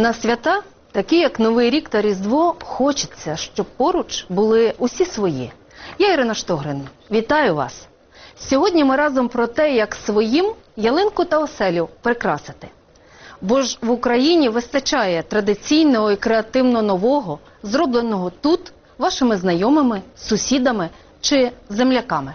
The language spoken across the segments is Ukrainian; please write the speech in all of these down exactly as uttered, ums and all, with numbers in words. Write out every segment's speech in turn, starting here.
На свята, такі як Новий рік та Різдво, хочеться, щоб поруч були усі свої. Я Ірина Штогрин. Вітаю вас! Сьогодні ми разом про те, як своїм ялинку та оселю прикрасити. Бо ж в Україні вистачає традиційного і креативно нового, зробленого тут, вашими знайомими, сусідами чи земляками.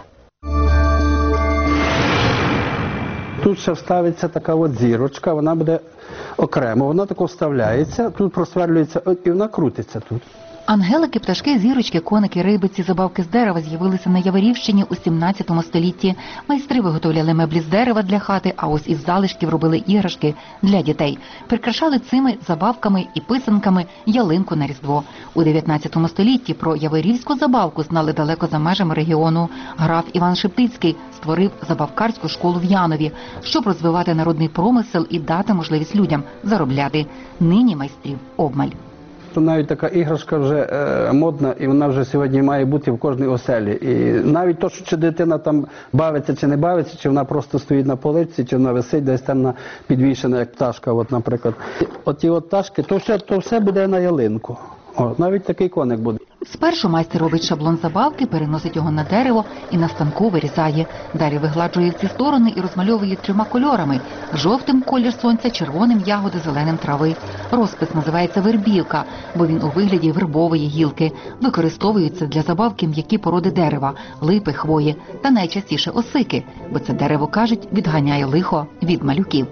Тут ще вставиться така от зірочка, вона буде окремо, вона тако вставляється, тут просверлюється і вона крутиться тут. Ангелики, пташки, зірочки, коники, рибиці, забавки з дерева з'явилися на Яворівщині у сімнадцятому столітті. Майстри виготовляли меблі з дерева для хати, а ось із залишків робили іграшки для дітей. Прикрашали цими забавками і писанками ялинку на Різдво. У дев'ятнадцятому столітті про яворівську забавку знали далеко за межами регіону. Граф Іван Шептицький створив забавкарську школу в Янові, щоб розвивати народний промисел і дати можливість людям заробляти. Нині майстрів обмаль. Навіть така іграшка вже е, модна, і вона вже сьогодні має бути в кожній оселі. І навіть то, що чи дитина там бавиться чи не бавиться, чи вона просто стоїть на полиці, чи вона висить десь там на підвішена, як пташка, от, наприклад. Оті от пташки, то все, то все буде на ялинку. О, навіть такий коник буде. Спершу майстер робить шаблон забавки, переносить його на дерево і на станку вирізає. Далі вигладжує всі сторони і розмальовує трьома кольорами. Жовтим – колір сонця, червоним – ягоди, зеленим – трави. Розпис називається вербівка, бо він у вигляді вербової гілки. Використовуються для забавки м'які породи дерева – липи, хвої та найчастіше осики, бо це дерево, кажуть, відганяє лихо від малюків.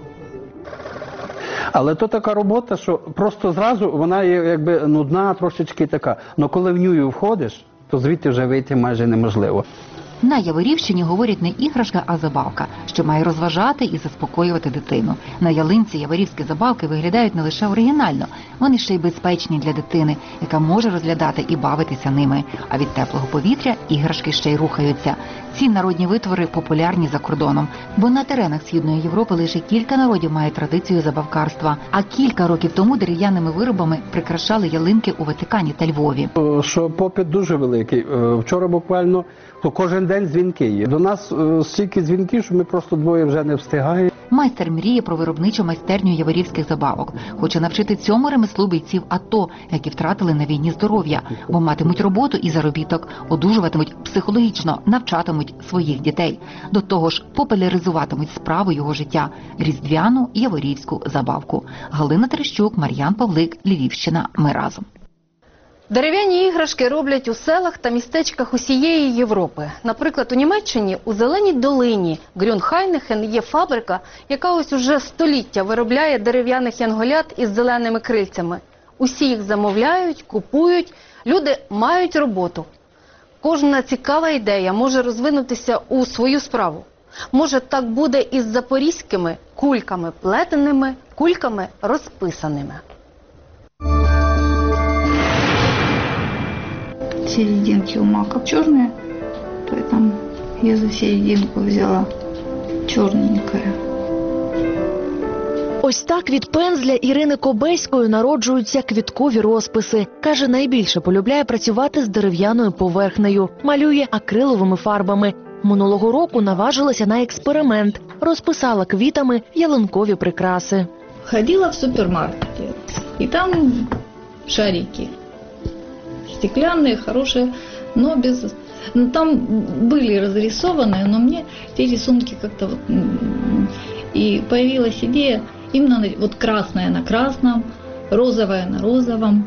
Але то така робота, що просто зразу вона є якби нудна, трошечки така. Але коли в нього входиш, то звідти вже вийти майже неможливо. На Яворівщині говорять не іграшка, а забавка, що має розважати і заспокоювати дитину. На ялинці яворівські забавки виглядають не лише оригінально, вони ще й безпечні для дитини, яка може розглядати і бавитися ними. А від теплого повітря іграшки ще й рухаються. Ці народні витвори популярні за кордоном, бо на теренах Східної Європи лише кілька народів мають традицію забавкарства. А кілька років тому дерев'яними виробами прикрашали ялинки у Ватикані та Львові. Що попит дуже великий. Вчора буквально то кожен день дзвінки є. До нас стільки дзвінків, що ми просто двоє вже не встигаємо. Майстер мріє про виробничу майстерню яворівських забавок. Хоче навчити цьому ремеслу бійців АТО, які втратили на війні здоров'я, бо матимуть роботу і заробіток, одужуватимуть психологічно, навчатимуть своїх дітей. До того ж, популяризуватимуть справу його життя – різдвяну яворівську забавку. Галина Терещук, Мар'ян Павлик, Львівщина. Ми разом. Дерев'яні іграшки роблять у селах та містечках усієї Європи. Наприклад, у Німеччині у Зеленій долині Грюнхайнехен є фабрика, яка ось уже століття виробляє дерев'яних янголят із зеленими крильцями. Усі їх замовляють, купують, люди мають роботу. Кожна цікава ідея може розвинутися у свою справу. Може, так буде із запорізькими кульками плетеними, кульками розписаними. Серединки у маков черные, поэтому я за серединку взяла черненькое. Ось так від пензля Ірини Кобеської народжуються квіткові розписи. Каже, найбільше полюбляє працювати з дерев'яною поверхнею. Малює акриловими фарбами. Минулого року наважилася на експеримент. Розписала квітами ялинкові прикраси. Ходила в супермаркете, и там шарики. Стеклянные, хорошие, но без... Ну, там были разрисованы, но мне те рисунки как-то вот... И появилась идея именно вот красное на красном, розовое на розовом.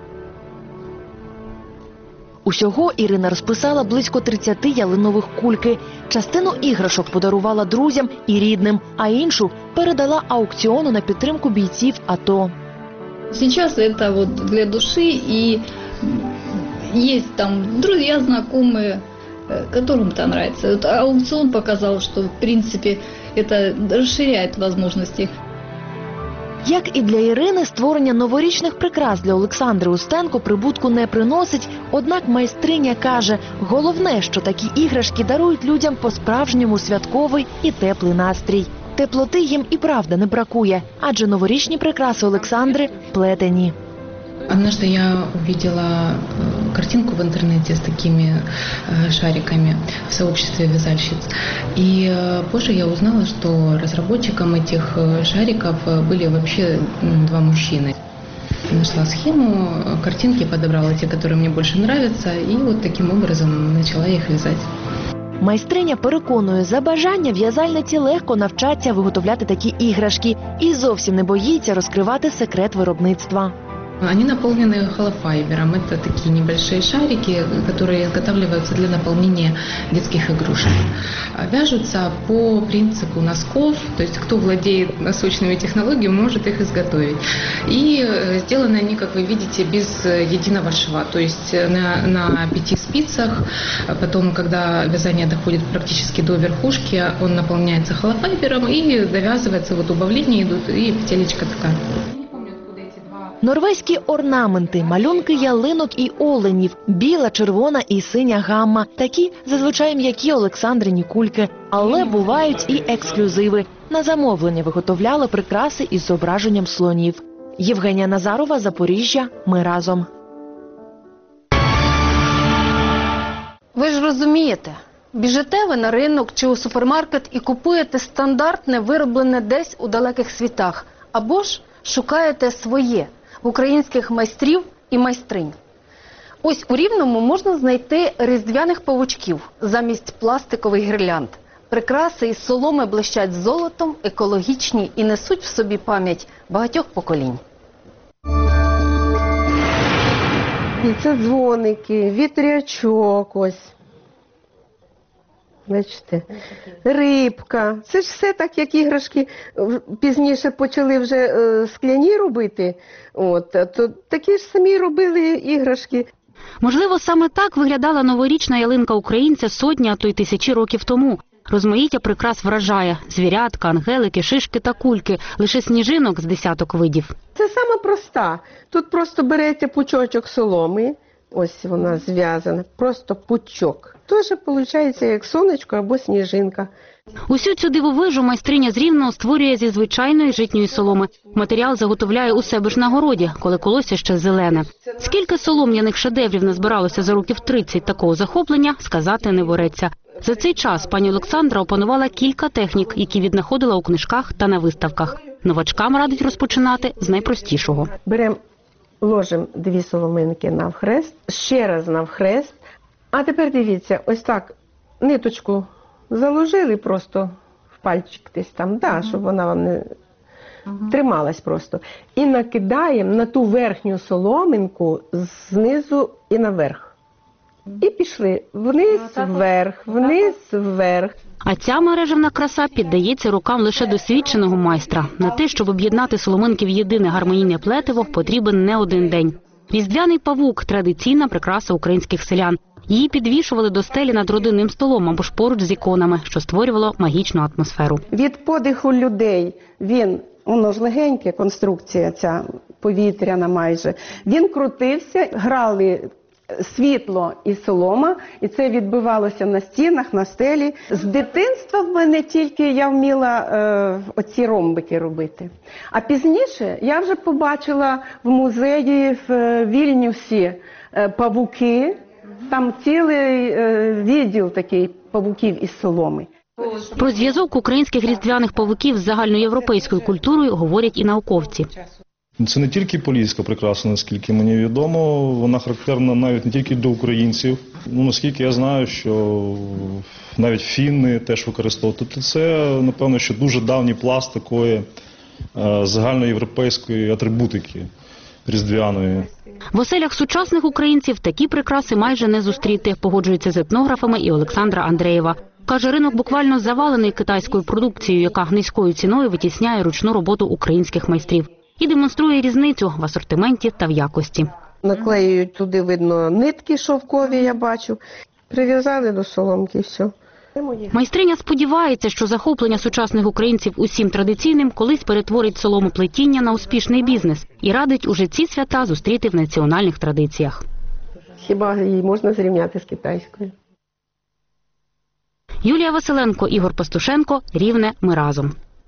Усього Ірина розписала близько тридцяти ялинових кульки. Частину іграшок подарувала друзям і рідним, а іншу передала аукціону на підтримку бійців АТО. Сейчас это вот для души, и есть там друзья, знакомые, которым это нравится. Вот аукцион показал, что в принципе это расширяет возможности. Як і для Ірини, створення новорічних прикрас для Олександри Устенко прибутку не приносить, однак майстриня каже, головне, що такі іграшки дарують людям по-справжньому святковий і теплий настрій. Теплоти їм і правда не бракує, адже новорічні прикраси Олександри плетені. Однажды я увидела картинку в интернете с такими шариками в сообществе вязальщиц. И позже я узнала, что разработчиком этих шариков были вообще два мужчины. нашла схему, картинки подобрала те, которые мне больше нравятся, и вот таким образом начала их вязать. Майстриня переконує, за бажання в'язальниці легко навчаться виготовляти такі іграшки і зовсім не боїться розкривати секрет виробництва. Они наполнены холофайбером. Это такие небольшие шарики, которые изготавливаются для наполнения детских игрушек. Вяжутся по принципу носков, то есть кто владеет носочными технологиями, может их изготовить. И сделаны они, как вы видите, без единого шва, то есть на, на пяти спицах. Потом, когда вязание доходит практически до верхушки, он наполняется холофайбером и довязывается, вот убавления идут, и петелечка такая. Норвезькі орнаменти, малюнки ялинок і оленів, біла, червона і синя гамма. Такі зазвичай м'які Олександрині кульки. Але бувають і ексклюзиви. На замовлення виготовляли прикраси із зображенням слонів. Євгенія Назарова, Запоріжжя. Ми разом. Ви ж розумієте, біжите ви на ринок чи у супермаркет і купуєте стандартне, вироблене десь у далеких світах. Або ж шукаєте своє в українських майстрів і майстринь. Ось у Рівному можна знайти різдвяних павучків замість пластикових гірлянд. Прикраси із соломи блищать золотом, екологічні і несуть в собі пам'ять багатьох поколінь. Це дзвоники, вітрячок ось. Бачите, рибка. Це ж все так, як іграшки пізніше почали вже е, скляні робити. От, то такі ж самі робили іграшки. Можливо, саме так виглядала новорічна ялинка українця сотні, а то й тисячі років тому. Розмаїття прикрас вражає. Звірятка, ангелики, шишки та кульки. Лише сніжинок з десяток видів. Це саме проста. Тут просто береться пучочок соломи. Ось вона зв'язана. Просто пучок. Тож, виходить, як сонечко або сніжинка. Усю цю дивовижу майстриня з Рівного створює зі звичайної житньої соломи. Матеріал заготовляє у себе ж на городі, коли колосся ще зелене. Скільки солом'яних шедеврів назбиралося за років тридцять такого захоплення, сказати не береться. За цей час пані Олександра опанувала кілька технік, які віднаходила у книжках та на виставках. Новачкам радить розпочинати з найпростішого. Беремо, ложимо дві соломинки навхрест, ще раз навхрест. А тепер дивіться, ось так ниточку заложили просто в пальчик десь там, да, щоб вона вам не трималась просто. І накидаємо на ту верхню соломинку знизу і наверх. І пішли вниз, вверх, вниз, вверх. А ця мережевна краса піддається рукам лише досвідченого майстра. На те, щоб об'єднати соломинки в єдине гармонійне плетиво, потрібен не один день. Різдвяний павук – традиційна прикраса українських селян. Її підвішували до стелі над родинним столом або ж поруч з іконами, що створювало магічну атмосферу. Від подиху людей він, воно ж легеньке, конструкція ця, повітряна майже, він крутився, грали світло і солома, і це відбивалося на стінах, на стелі. З дитинства в мене тільки я вміла е, оці ромбики робити. А пізніше я вже побачила в музеї в Вільнюсі е, павуки. Там цілий е, відділ такий павуків із соломи. Про зв'язок українських різдвяних павуків з загальноєвропейською культурою говорять і науковці. Це не тільки поліська прикраса, наскільки мені відомо, вона характерна навіть не тільки до українців. Ну, наскільки я знаю, що навіть фінни теж використовують. Тобто це, напевно, що дуже давній пласт такої е, загальноєвропейської атрибутики різдвяної. В оселях сучасних українців такі прикраси майже не зустріти, погоджується з етнографами і Олександра Андреєва. Каже, ринок буквально завалений китайською продукцією, яка низькою ціною витісняє ручну роботу українських майстрів. І демонструє різницю в асортименті та в якості. Наклеюють туди, видно, нитки шовкові, я бачу. Прив'язали до соломки і все. Майстриня сподівається, що захоплення сучасних українців усім традиційним колись перетворить соломоплетіння на успішний бізнес і радить уже ці свята зустріти в національних традиціях. Хіба її можна зрівняти з китайською? Юлія Василенко, Ігор Пастушенко, Рівне, ми разом.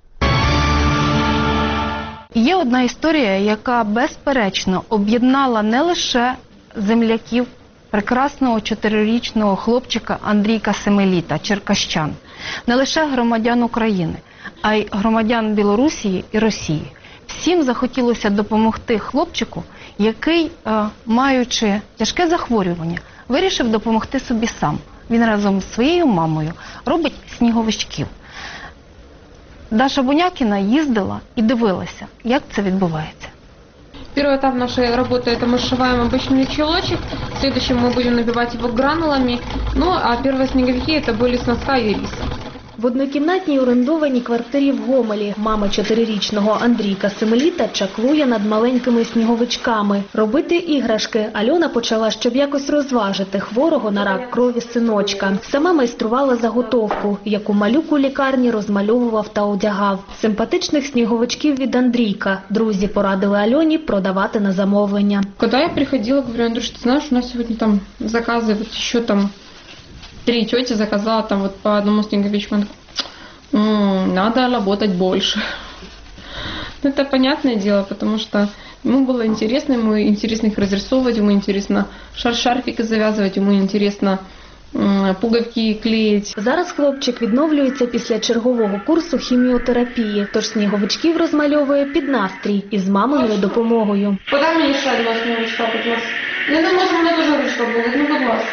Є одна історія, яка безперечно об'єднала не лише земляків прекрасного чотирирічного хлопчика Андрійка Семеліта, черкащан, не лише громадян України, а й громадян Білорусі і Росії. Всім захотілося допомогти хлопчику, який, е, маючи тяжке захворювання, вирішив допомогти собі сам. Він разом з своєю мамою робить сніговичків. Даша Бунякіна їздила і дивилася, як це відбувається. Первый этап нашей работы – это мы сшиваем обычный чулочек, в следующем мы будем набивать его гранулами, ну а первые снеговики – это были с носка и риса. В однокімнатній орендованій квартирі в Гомелі мама чотирирічного Андрійка Семиліта чаклує над маленькими сніговичками. Робити іграшки Альона почала, щоб якось розважити хворого на рак крові синочка. Сама майструвала заготовку, яку малюк у лікарні розмальовував та одягав. Симпатичних сніговичків від Андрійка друзі порадили Альоні продавати на замовлення. Когда я приходила, говорю: Андрюш, ты знаешь, у нас сегодня там заказы, вот еще там три тети заказала там вот по одному снеговичку. М-м, надо работать больше. Это понятное дело, потому что ему было интересно, ему интересно их разрисовывать, ему интересно шар-шарфики завязывать, ему интересно пуговки клеїть. Зараз хлопчик відновлюється після чергового курсу хіміотерапії, тож сніговичків розмальовує під настрій із маминою допомогою. Подай мені ще одного сніговичка, будь ласка. Я не можу, мене дуже ручка болить, ну будь ласка.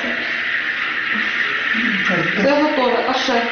Це готове, а ще?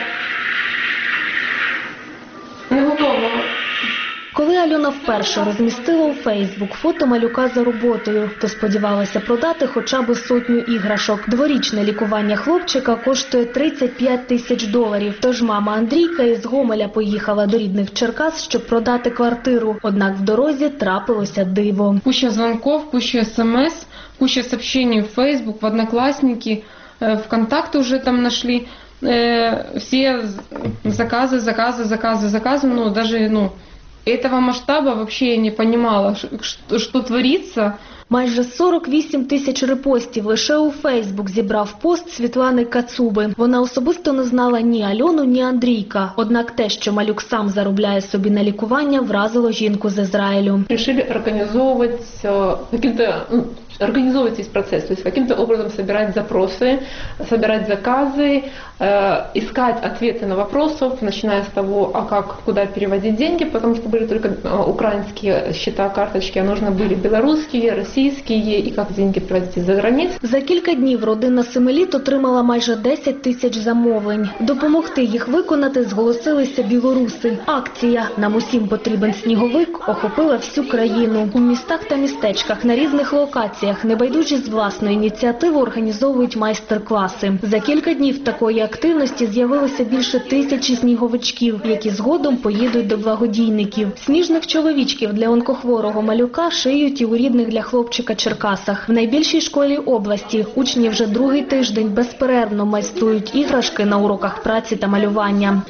Не готово. Коли Альона вперше розмістила у Фейсбук фото малюка за роботою, то сподівалася продати хоча б сотню іграшок. Дворічне лікування хлопчика коштує тридцять п'ять тисяч доларів. Тож мама Андрійка із Гомеля поїхала до рідних Черкас, щоб продати квартиру. Однак в дорозі трапилося диво. Куча дзвонків, куча смс, куча сообщений в Фейсбук, в Одноклассники, ВКонтакте уже там нашли. Все заказы, заказы, заказы, заказы, ну даже, ну, этого масштаба вообще я не понимала, что, что творится. Майже сорок вісім тисяч репостів лише у Фейсбук зібрав пост Світлани Кацуби. Вона особисто не знала ні Альону, ні Андрійка. Однак те, що малюк сам заробляє собі на лікування, вразило жінку з Ізраїлю. Решили организовывать каким-то организовывать весь процесс, то есть каким-то образом собирать запросы, собирать заказы, э, искать ответы на вопросы, начиная с того, а как, куда переводить деньги, потому что были только украинские счета, карточки, а нужны были белорусские, российские, и как деньги привозить из-за границ. За кілька днів родина Семиліт отримала майже десять тисяч замовлень. Допомогти їх виконати зголосилися білоруси. Акція «Нам усім потрібен сніговик» охопила всю країну. У містах та містечках на різних локаціях небайдужі з власної ініціативи організовують майстер-класи. За кілька днів такої активності з'явилося більше тисячі сніговичків, які згодом поїдуть до благодійників. Сніжних чоловічків для онкохворого малюка шиють і у рідних для хлопчика Черкасах. В найбільшій школі області учні вже другий тиждень безперервно майструють іграшки на уроках праці та малювання.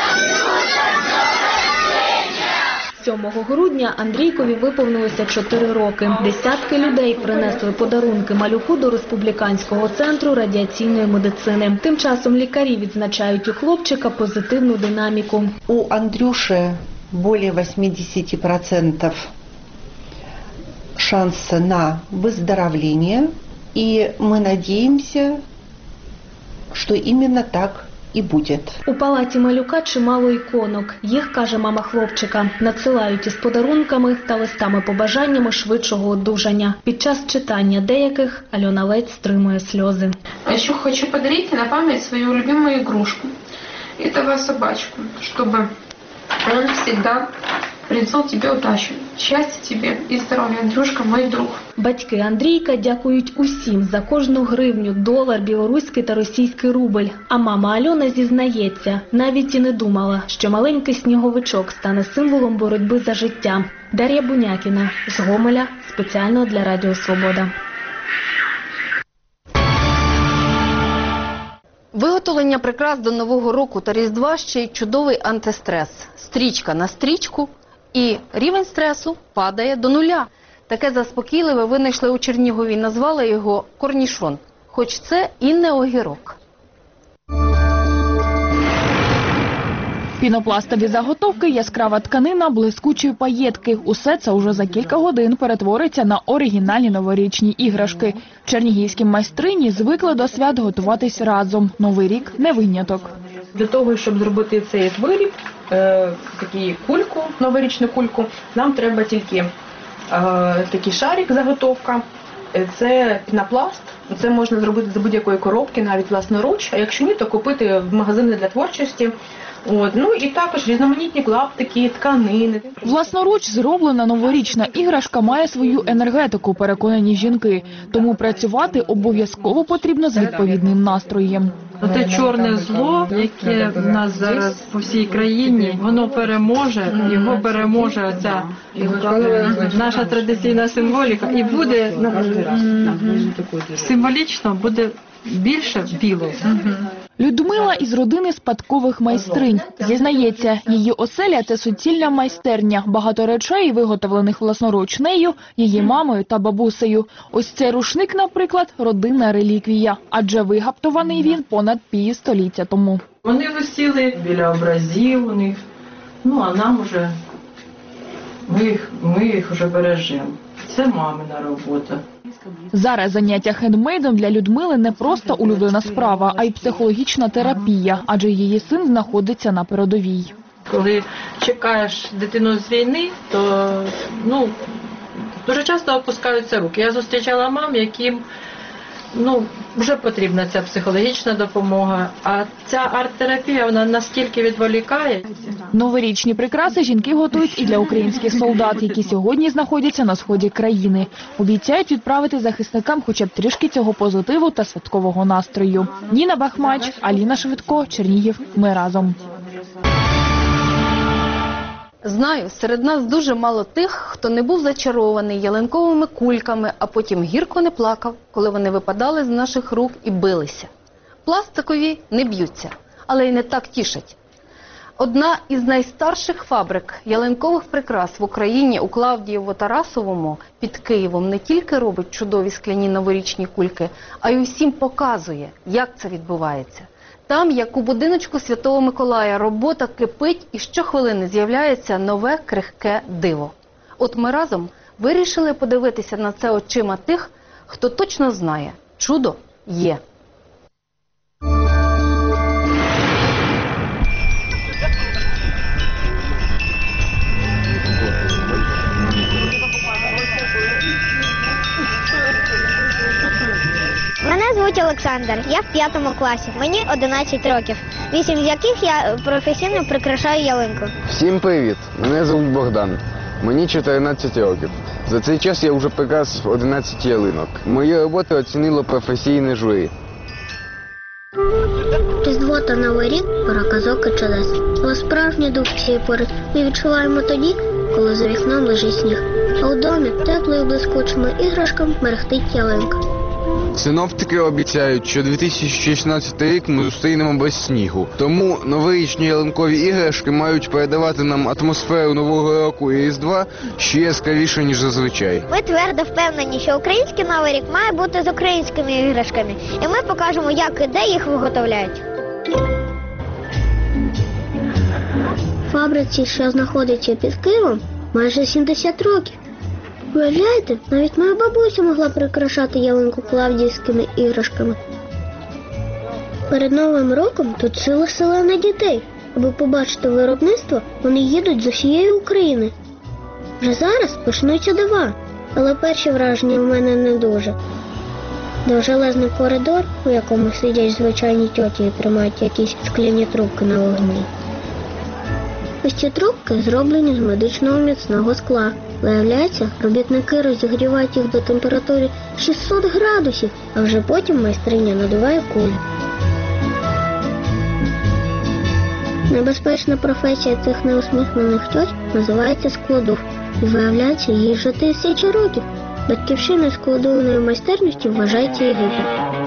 сьомого грудня Андрійкові виповнилося чотири роки. Десятки людей принесли подарунки малюку до Республіканського центру радіаційної медицини. Тим часом лікарі відзначають у хлопчика позитивну динаміку. У Андрюши більше вісімдесят відсотків шанс на выздоровление, і ми сподіваємося, що іменно так і буде. У палаті малюка чимало іконок. Їх, каже мама хлопчика, надсилають із подарунками та листами-побажаннями швидшого одужання. Під час читання деяких Альона ледь стримує сльози. А ще хочу подарити на пам'ять свою любиму ігрушку. Этого собачку, чтобы он всегда принесел тебе удачу, щастя тебе і здоров'я. Андрюшка, мой друг. Батьки Андрійка дякують усім за кожну гривню, долар, білоруський та російський рубль. А мама Альона зізнається, навіть і не думала, що маленький сніговичок стане символом боротьби за життя. Дар'я Бунякіна з Гомеля, спеціально для Радіо Свобода. Виготовлення прикрас до Нового року та Різдва ще й чудовий антистрес. Стрічка на стрічку і рівень стресу падає до нуля. Таке заспокійливе винайшли у Чернігові, назвали його корнішон. Хоч це і не огірок. Пінопластові заготовки, яскрава тканина, блискучі паєтки. Усе це уже за кілька годин перетвориться на оригінальні новорічні іграшки. Чернігівські майстрині звикли до свят готуватись разом. Новий рік – не виняток. Для того, щоб зробити цей виріб, е, таку кульку, новорічну кульку, нам треба тільки е, такий шарик, заготовка. Е, Це пінопласт. Це можна зробити з будь-якої коробки, навіть власноруч. А якщо ні, то купити в магазини для творчості. От. Ну і також різноманітні клаптики, тканини. Власноруч зроблена новорічна іграшка має свою енергетику, переконані жінки. Тому працювати обов'язково потрібно з відповідним настроєм. Те чорне зло, яке в нас зараз по всій країні, воно переможе, його переможе ця наша традиційна символіка. І буде символічно, буде більше білого. Людмила із родини спадкових майстринь. Зізнається, її оселя – це суцільна майстерня. Багато речей, виготовлених власноруч нею, її мамою та бабусею. Ось цей рушник, наприклад, родинна реліквія. Адже вигаптований він понад півстоліття тому. Вони висіли біля образів у них, ну а нам уже, ми їх, ми їх вже бережемо. Це мамина робота. Зараз заняття хендмейдом для Людмили не просто улюблена справа, а й психологічна терапія, адже її син знаходиться на передовій. Коли чекаєш дитину з війни, то ну, дуже часто опускаються руки. Я зустрічала мам, яким ну, вже потрібна ця психологічна допомога, а ця арт-терапія, вона настільки відволікає. Новорічні прикраси жінки готують і для українських солдат, які сьогодні знаходяться на сході країни. Обіцяють відправити захисникам хоча б трішки цього позитиву та святкового настрою. Ніна Бахмач, Аліна Швидко, Чернігів. Ми разом. Знаю, серед нас дуже мало тих, хто не був зачарований ялинковими кульками, а потім гірко не плакав, коли вони випадали з наших рук і билися. Пластикові не б'ються, але й не так тішать. Одна із найстарших фабрик ялинкових прикрас в Україні у Клавдієво-Тарасовому під Києвом не тільки робить чудові скляні новорічні кульки, а й усім показує, як це відбувається. Там, як у будиночку Святого Миколая, робота кипить і щохвилини з'являється нове крихке диво. От ми разом вирішили подивитися на це очима тих, хто точно знає – чудо є. Мене звуть Олександр, я в п'ятому класі, мені одинадцять років, вісім з яких я професійно прикрашаю ялинку. Всім привіт, мене звуть Богдан, мені чотирнадцять років. За цей час я вже прикрасив одинадцять ялинок. Мої роботи оцінило професійне журі. Різдво та Новий рік – пора казок і чудес. Але справжній дух цієї пори ми відчуваємо тоді, коли за вікном лежить сніг. А у домі теплою блискучими іграшками мерехтить ялинка. Синоптики обіцяють, що дві тисячі шістнадцятий рік ми зустрінемо без снігу. Тому новорічні ялинкові іграшки мають передавати нам атмосферу Нового року і Різдва ще яскравіше, ніж зазвичай. Ми твердо впевнені, що український Новий рік має бути з українськими іграшками. І ми покажемо, як і де їх виготовляють. Фабриці, що знаходиться під Києвом, майже сімдесят років. Уявляєте, навіть моя бабуся могла прикрашати ялинку клавдіївськими іграшками. Перед Новим роком тут ціла селена дітей. Аби побачити виробництво, вони їдуть з усієї України. Вже зараз почнуться дива, але перші враження у мене не дуже. Довжелезний коридор, у якому сидять звичайні тьоті і тримають якісь скляні трубки на вогні. Ось ці трубки зроблені з медичного міцного скла. Виявляється, робітники розігрівають їх до температури шістсот градусів, а вже потім майстриня надуває кулі. Небезпечна професія цих неусміхнених тьоть називається складух. І виявляється, їй вже тисячі років. Батьківщиною складовної майстерності вважається Єгипет.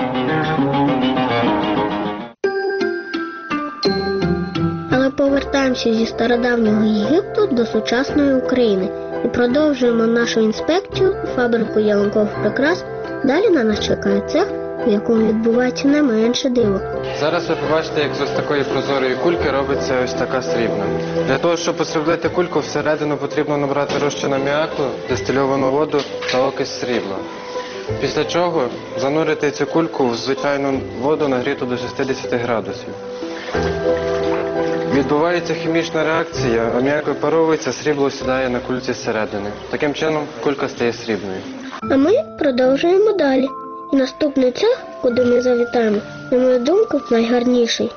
Але повертаємося зі стародавнього Єгипту до сучасної України і продовжуємо нашу інспекцію у фабрику ялинкових прикрас. Далі на нас чекає цех, в якому відбувається не менше диво. Зараз ви побачите, як з ось такої прозорої кульки робиться ось така срібна. Для того, щоб посріблити кульку, всередину потрібно набрати розчин аміаку, дистильовану воду та окись срібла. Після чого занурити цю кульку в звичайну воду, нагріту до шістдесят градусів. Відбувається хімічна реакція, аміак випаровується, срібло сідає на кульці зсередини. Таким чином кулька стає срібною. А ми продовжуємо далі. І наступний цех, куди ми завітаємо, на мою думку, найгарніший.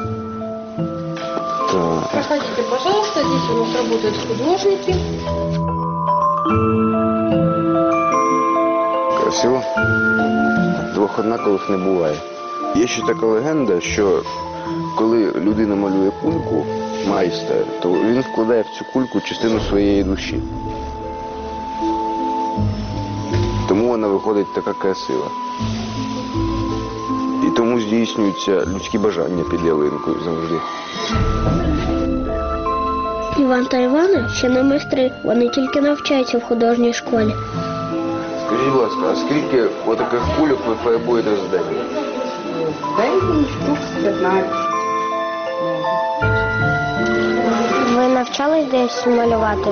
Так. Проходите, пожалуйста, здесь у нас работают художники. Красиво. Двох однакових не буває. Є ще така легенда, що коли людина малює кульку, майстер, то він вкладає в цю кульку частину своєї душі. Тому вона виходить така красива. І тому здійснюються людські бажання під ялинкою завжди. Іван та Івана ще не майстри, вони тільки навчаються в художній школі. Скажіть, будь ласка, а скільки отаких кульок ви фарбуєте за день? День штук п'ятнадцять. Ви навчались десь малювати?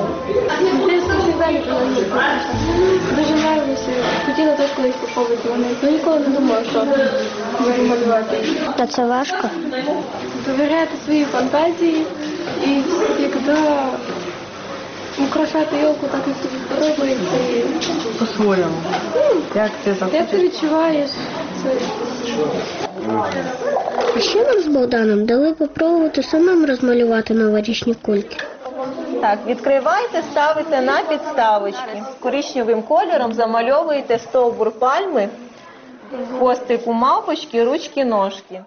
Дуже нравилося. Хотіла теж колись попробувати вони. Ну ніколи не думала, що можу малювати. Та це важко. Довіряти свої фантазії і завжди украшати елку так, як тобі подобається. По-своєму. Як ти Як ти захочеш? відчуваєш це? А ще нам з Богданом дали попробувати самим розмалювати новорічні кульки. Так, відкривайте, ставите на підставочки. Коричневим кольором замальовуєте стовбур пальми, хвостик у мавпочки, ручки, ножки.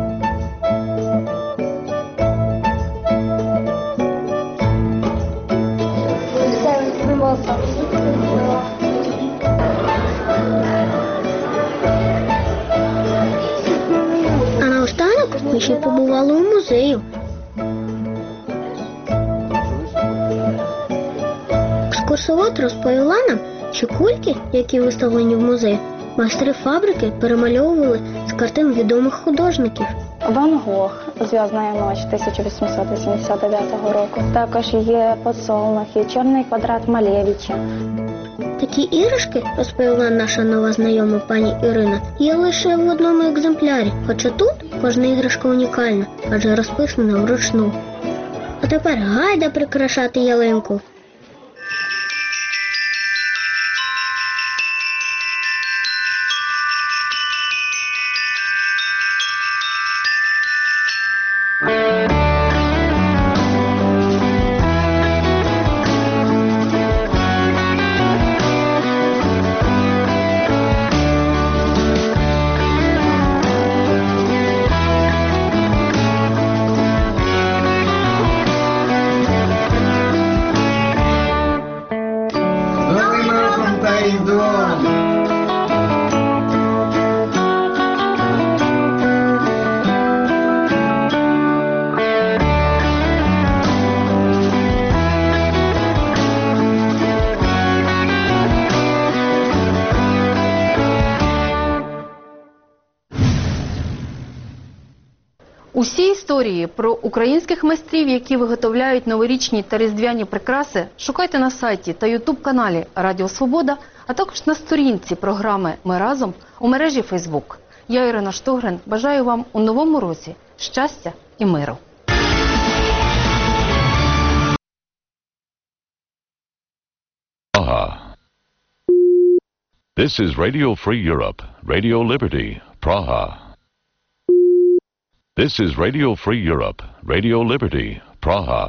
А наостанок ми ще побували у музею. Екскурсовод розповіла нам, що кульки, які виставлені в музеї, майстри фабрики перемальовували з картин відомих художників. Ван Гог, «Зв'язна ніч» тисяча вісімсот вісімдесят дев'ятого року. Також є «Подсолнухи», «Чорний квадрат» Малевича. Такі іграшки, розповіла наша нова знайома пані Ірина, є лише в одному екземплярі. Хоча тут кожна іграшка унікальна, адже розписана вручну. А тепер гайда прикрашати ялинку. Усі історії про українських майстрів, які виготовляють новорічні та різдвяні прикраси, шукайте на сайті та ютуб-каналі Радіо Свобода, а також на сторінці програми «Ми разом» у мережі Фейсбук. Я, Ірина Штогрин, бажаю вам у новому році щастя і миру. Praha. This is Radio Free Europe, Radio Liberty, Praha. This is Radio Free Europe, Radio Liberty, Praha.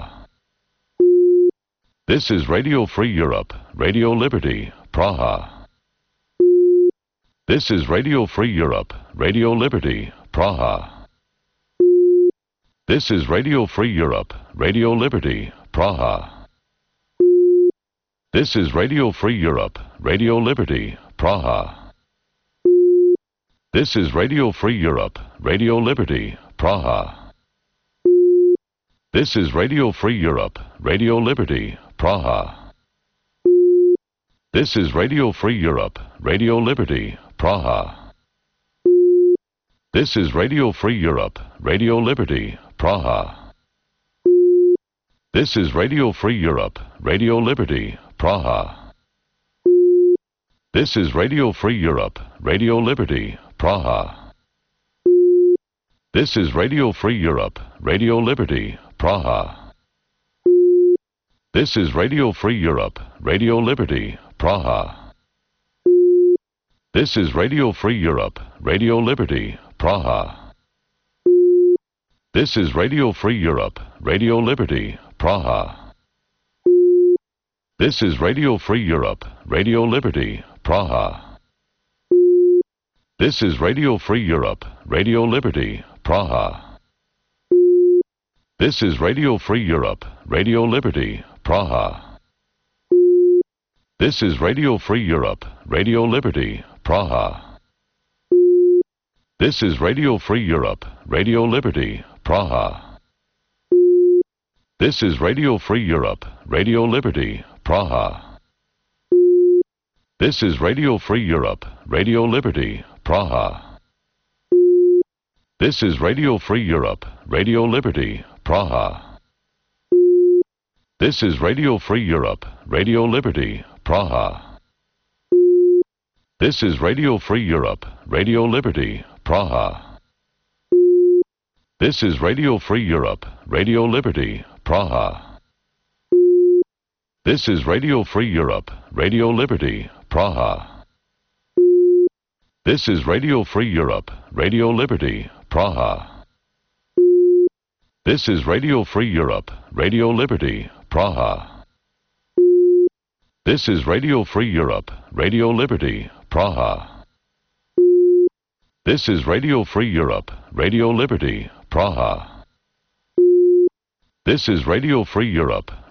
This is Radio Free Europe, Radio Liberty, Praha. This is Radio Free Europe, Radio Liberty, Praha. This is Radio Free Europe, Radio Liberty, Praha. This is Radio Free Europe, Radio Liberty, Praha. This is Radio Free Europe, Radio Liberty, Praha. This is Radio Free Europe, Radio Liberty, Praha. This is Radio Free Europe, Radio Liberty, Praha. This is Radio Free Europe, Radio Liberty, Praha. This is Radio Free Europe, Radio Liberty, Praha. This is Radio Free Europe, Radio Liberty, Praha. This is Radio Free Europe, Radio Liberty, Praha. This is Radio Free Europe, Radio Liberty, Praha. This is Radio Free Europe, Radio Liberty, Praha. This is Radio Free Europe, Radio Liberty, Praha. This is Radio Free Europe, Radio Liberty, Praha. This is Radio Free Europe, Radio Liberty, Praha. This is Radio Free Europe, Radio Liberty, Praha. This is Radio Free Europe, Radio Liberty, Praha. This is Radio Free Europe, Radio Liberty, Praha. This is Radio Free Europe, Radio Liberty, Praha. This is Radio Free Europe, Radio Liberty, Praha. This is Radio Free Europe, Radio Liberty, Praha. This is Radio Free Europe, Radio Liberty, Praha. This is Radio Free Europe, Radio Liberty, Praha. This is Radio Free Europe, Radio Liberty, Praha. This is Radio Free Europe, Radio Liberty, Praha. This is Radio Free Europe, Radio Liberty, Praha. This is Radio Free Europe, Radio Liberty, Praha. This is Radio Free Europe, Radio Liberty, Praha. This is Radio Free Europe, Radio Liberty, Praha. This is Radio Free Europe,